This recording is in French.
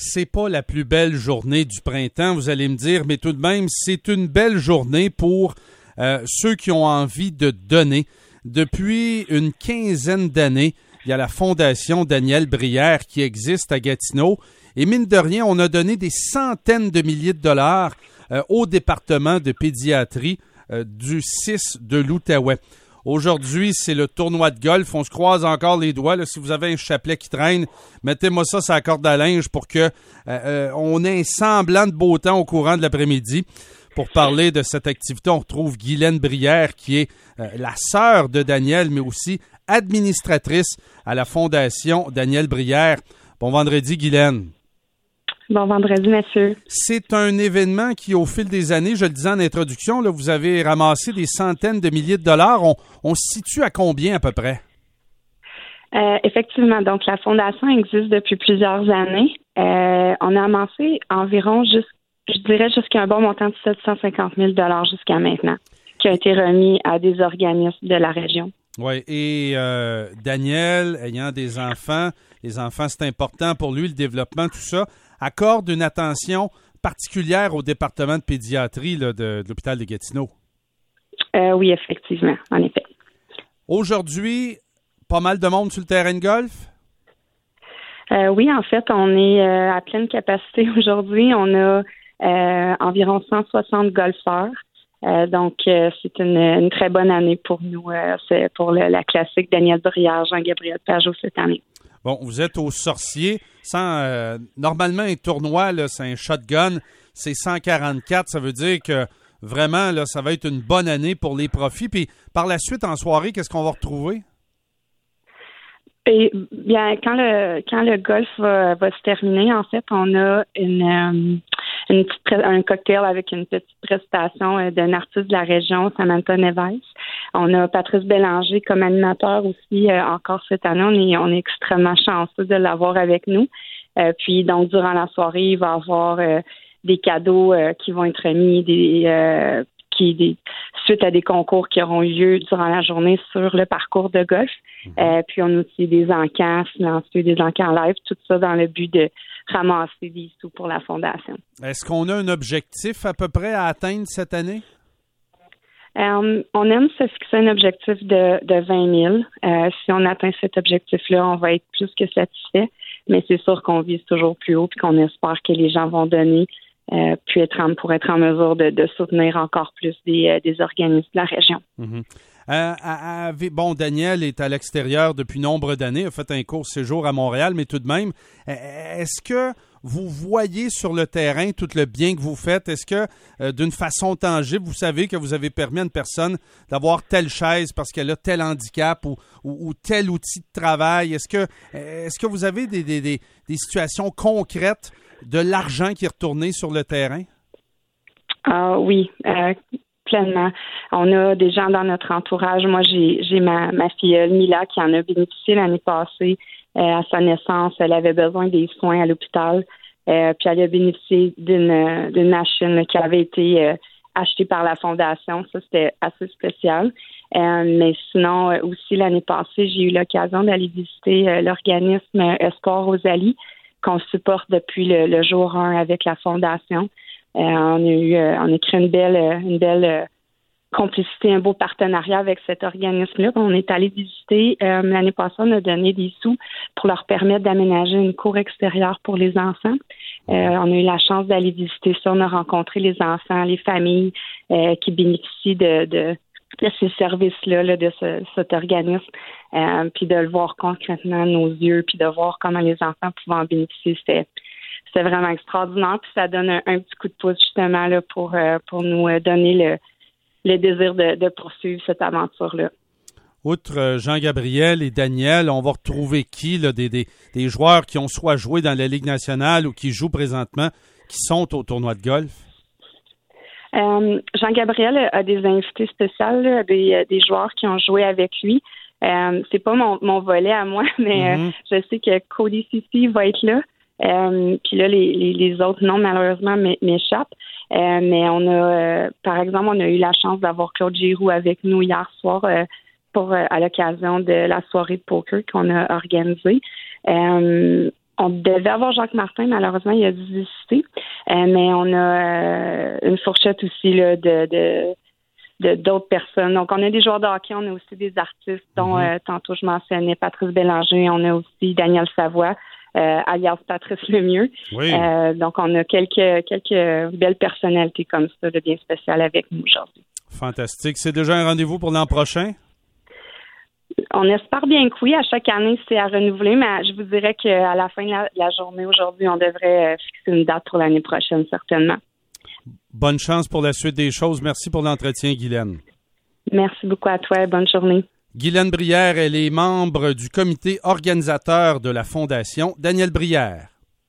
c'est pas la plus belle journée du printemps, vous allez me dire, mais tout de même, c'est une belle journée pour ceux qui ont envie de donner. Depuis une quinzaine d'années, il y a la Fondation Daniel Brière qui existe à Gatineau. Et mine de rien, on a donné des centaines de milliers de dollars au département de pédiatrie du 6 de l'Outaouais. Aujourd'hui, c'est le tournoi de golf. On se croise encore les doigts. Là, si vous avez un chapelet qui traîne, mettez-moi ça sur la corde à linge pour que on ait un semblant de beau temps au courant de l'après-midi. Pour parler de cette activité, on retrouve Guylaine Brière, qui est la sœur de Daniel, mais aussi administratrice à la Fondation Daniel Brière. Bon vendredi, Guylaine. Bon vendredi, monsieur. C'est un événement qui, au fil des années, je le disais en introduction, là, vous avez ramassé des centaines de milliers de dollars. On se situe à combien à peu près? Effectivement, donc la Fondation existe depuis plusieurs années. On a amassé environ, jusqu'à un bon montant de 750 000 $ jusqu'à maintenant, qui a été remis à des organismes de la région. Oui, et Daniel, ayant des enfants, les enfants, c'est important pour lui, le développement, tout ça, accorde une attention particulière au département de pédiatrie là, de l'hôpital de Gatineau. Oui, effectivement, en effet. Aujourd'hui, pas mal de monde sur le terrain de golf? Oui, en fait, on est à pleine capacité aujourd'hui. On a environ 160 golfeurs. Donc, c'est une très bonne année pour nous. C'est pour la classique Daniel Brière, Jean-Gabriel Pajot cette année. Bon, vous êtes au Sorcier. Normalement, un tournoi, là, c'est un shotgun. C'est 144. Ça veut dire que vraiment, là, ça va être une bonne année pour les profits. Puis, par la suite, en soirée, qu'est-ce qu'on va retrouver? Et bien, quand le golf va se terminer, en fait, on a un cocktail avec une petite prestation d'un artiste de la région, Samantha Neves. On a Patrice Bélanger comme animateur aussi encore cette année. On est extrêmement chanceux de l'avoir avec nous. Puis donc durant la soirée, il va y avoir des cadeaux qui vont être remis, suite à des concours qui auront eu lieu durant la journée sur le parcours de golf. Puis on a aussi des encans silencieux, des encans live, tout ça dans le but de ramasser des sous pour la Fondation. Est-ce qu'on a un objectif à peu près à atteindre cette année? On aime se fixer un objectif de 20 000. Si on atteint cet objectif-là, on va être plus que satisfait. Mais c'est sûr qu'on vise toujours plus haut et qu'on espère que les gens vont donner pour être en mesure de soutenir encore plus des organismes de la région. Mm-hmm. Bon, Daniel est à l'extérieur depuis nombre d'années, a fait un court séjour à Montréal, mais tout de même, est-ce que vous voyez sur le terrain tout le bien que vous faites? Est-ce que, d'une façon tangible, vous savez que vous avez permis à une personne d'avoir telle chaise parce qu'elle a tel handicap ou tel outil de travail? Est-ce que vous avez des situations concrètes de l'argent qui est retourné sur le terrain? Oui, pleinement. On a des gens dans notre entourage. Moi, j'ai ma filleule Mila qui en a bénéficié l'année passée. À sa naissance, elle avait besoin des soins à l'hôpital. Puis elle a bénéficié d'une machine qui avait été achetée par la Fondation. Ça, c'était assez spécial. Mais sinon, aussi l'année passée, j'ai eu l'occasion d'aller visiter l'organisme Espoir Rosalie qu'on supporte depuis le jour 1 avec la Fondation. On a créé une belle complicité, un beau partenariat avec cet organisme-là. On est allé visiter. L'année passée, on a donné des sous pour leur permettre d'aménager une cour extérieure pour les enfants. On a eu la chance d'aller visiter ça. On a rencontré les enfants, les familles qui bénéficient de ces services-là, de cet organisme, puis de le voir concrètement à nos yeux, puis de voir comment les enfants pouvaient en bénéficier. C'était vraiment extraordinaire, puis ça donne un petit coup de pouce justement là, pour nous donner le désir de poursuivre cette aventure-là. Outre Jean-Gabriel et Daniel, on va retrouver qui, là, des joueurs qui ont soit joué dans la Ligue nationale ou qui jouent présentement, qui sont au tournoi de golf? Jean-Gabriel a des invités spéciaux, là, des joueurs qui ont joué avec lui. C'est pas mon volet à moi, mais je sais que Cody Cici va être là. Puis là, les autres non, malheureusement, m'échappent. Mais on a, par exemple, on a eu la chance d'avoir Claude Giroux avec nous hier soir à l'occasion de la soirée de poker qu'on a organisée. On On devait avoir Jacques Martin, malheureusement, il a dû visiter. Mais on a une fourchette aussi là, de d'autres personnes. Donc, on a des joueurs de hockey, on a aussi des artistes, dont tantôt je mentionnais Patrice Bélanger, on a aussi Daniel Savoie, alias Patrice Lemieux. Oui. Donc, on a quelques belles personnalités comme ça, de bien spéciales avec nous aujourd'hui. Fantastique. C'est déjà un rendez-vous pour l'an prochain? On espère bien que oui. À chaque année, c'est à renouveler, mais je vous dirais qu'à la fin de la journée aujourd'hui, on devrait fixer une date pour l'année prochaine, certainement. Bonne chance pour la suite des choses. Merci pour l'entretien, Guylaine. Merci beaucoup à toi. Bonne journée. Guylaine Brière, elle est membre du comité organisateur de la Fondation Daniel Brière.